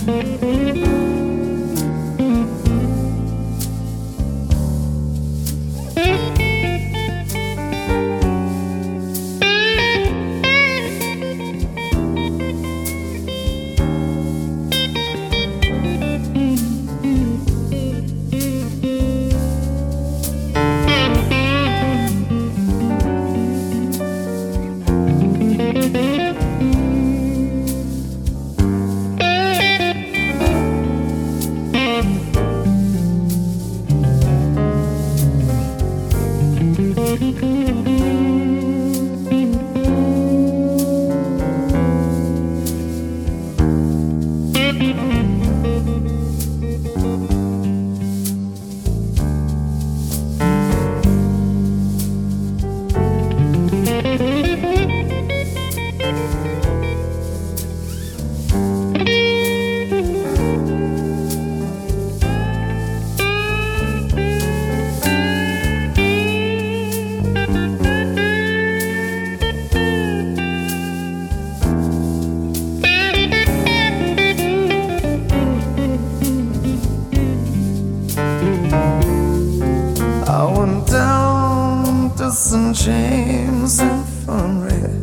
St. James Infirmary.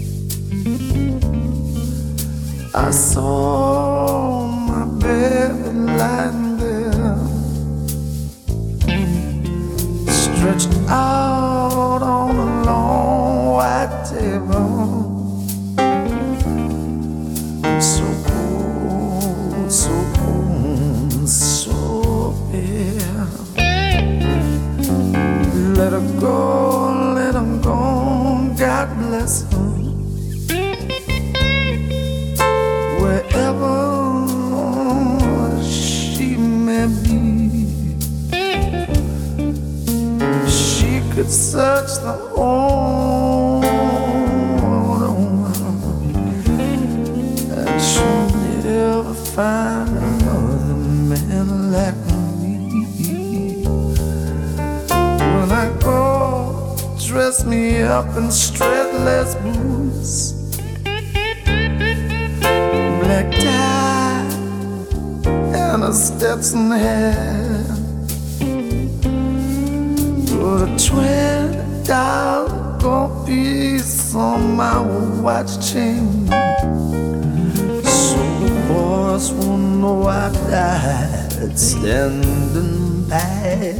I saw my baby lying there, stretched out on a long white table. So cold, so cold, so bare. Let her go, let her go, God bless her. Wherever she may be, she could search the whole world and she'll never find another man like me. When I go, dress me up in strapless boots, black tie and a Stetson hat, put a $20 gold piece on my watch chain, so the boys won't know I died standing by.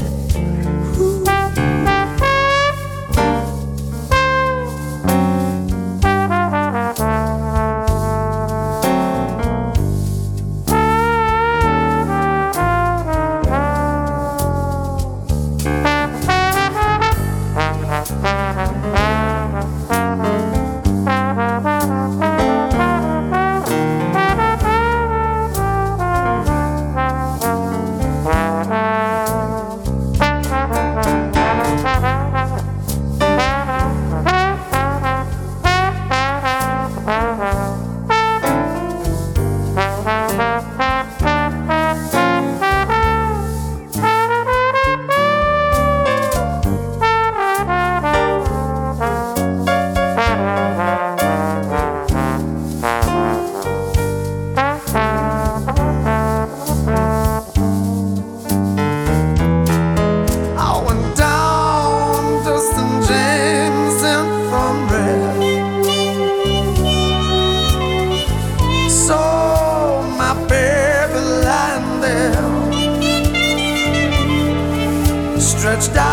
Stretched